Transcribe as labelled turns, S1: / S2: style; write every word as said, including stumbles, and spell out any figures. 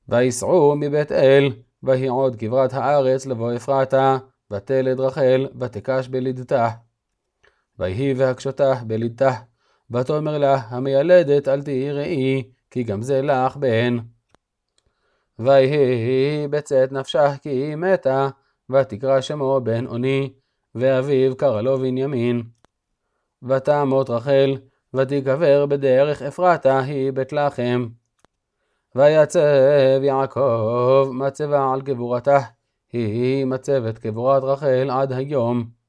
S1: ויסעו מבית אל, והיא עוד כברת הארץ לבוא אפרתה, ותלד רחל, ותקש בלידתה. ויהי והקשותה בלידתה, ותאמר לה המיילדת אל תהי ראי, כי גם זה לך בן. ויהי בצאת נפשה כי היא מתה, ותקרא שמו בן אוני, ואביו קרא לו בנימין. ותמות רחל, ותיקבר בדרך אפרתה היא בית לחם. ויצב יעקב מצבה על קבורתה, היא מצבת קבורת רחל עד היום.